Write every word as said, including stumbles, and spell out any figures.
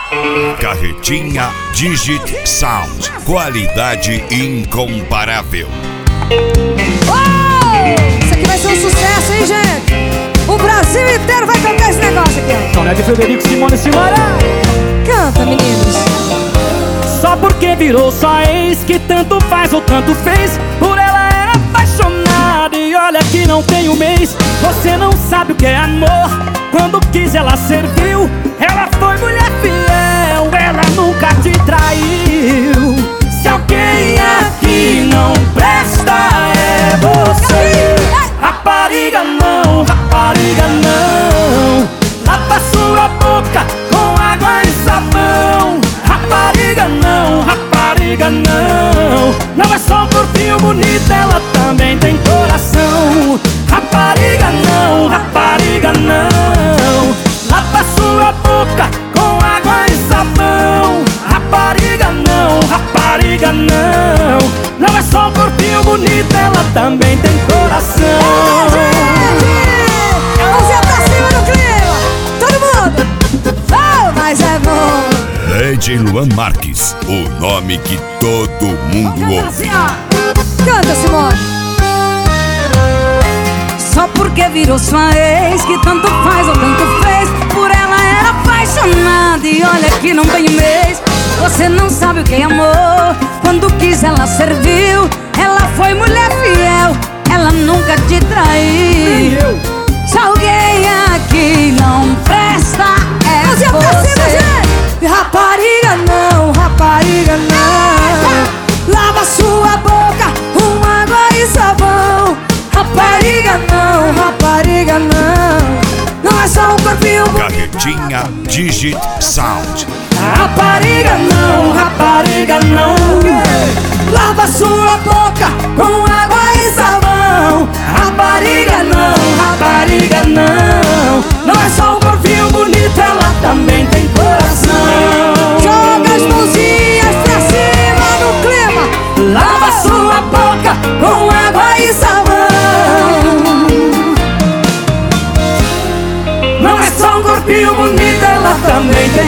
Carretinha Digit Sound, qualidade incomparável. Oh, isso aqui vai ser um sucesso, hein, gente? O Brasil inteiro vai cantar esse negócio aqui. São Neto e Frederico, Simone e Simara. Canta, meninos. Só porque virou sua ex, que tanto faz ou tanto fez, por ela era apaixonada e olha que não tem um mês. Você não sabe o que é amor, quando quis ela serviu. Ela foi mulher fiel, ela nunca te traiu. Se alguém aqui não presta é você. Rapariga não, rapariga não, lava sua boca com água e sabão. Rapariga não, rapariga não, não é só um corpinho bonito, ela também tem coração. Rapariga não, rapariga não, lava sua boca com água e sabão. Rapariga não, rapariga não, não é só um corpinho bonito, ela também tem coração. Mãozinha pra cima no clima, todo mundo. Oh, mas é bom. Lady Luan Marques, o nome que todo mundo ouve. Canta, Simone. Só porque virou sua ex, que tanto faz ou tanto fez, por ela era apaixonada e olha que não tem um mês. Você não sabe o que é amor, quando quis ela serviu. Ela foi mulher fiel, ela nunca te traiu. Se alguém aqui não presta é Mãozinha pra cima, você. gente. Rapariga não, rapariga não, lava sua boca com água e sabão. Rapariga não, rapariga não, não é só um corpinho bonito. Carretinha Digit Sound. Rapariga não, rapariga não, lava sua boca com água e sabão. Rapariga não, rapariga não, não é só um corpinho bonito, ela também tem coração. Joga as mãozinhas pra cima no clima, lava sua boca com água e sabão. Não é só um corpinho bonito, ela também tem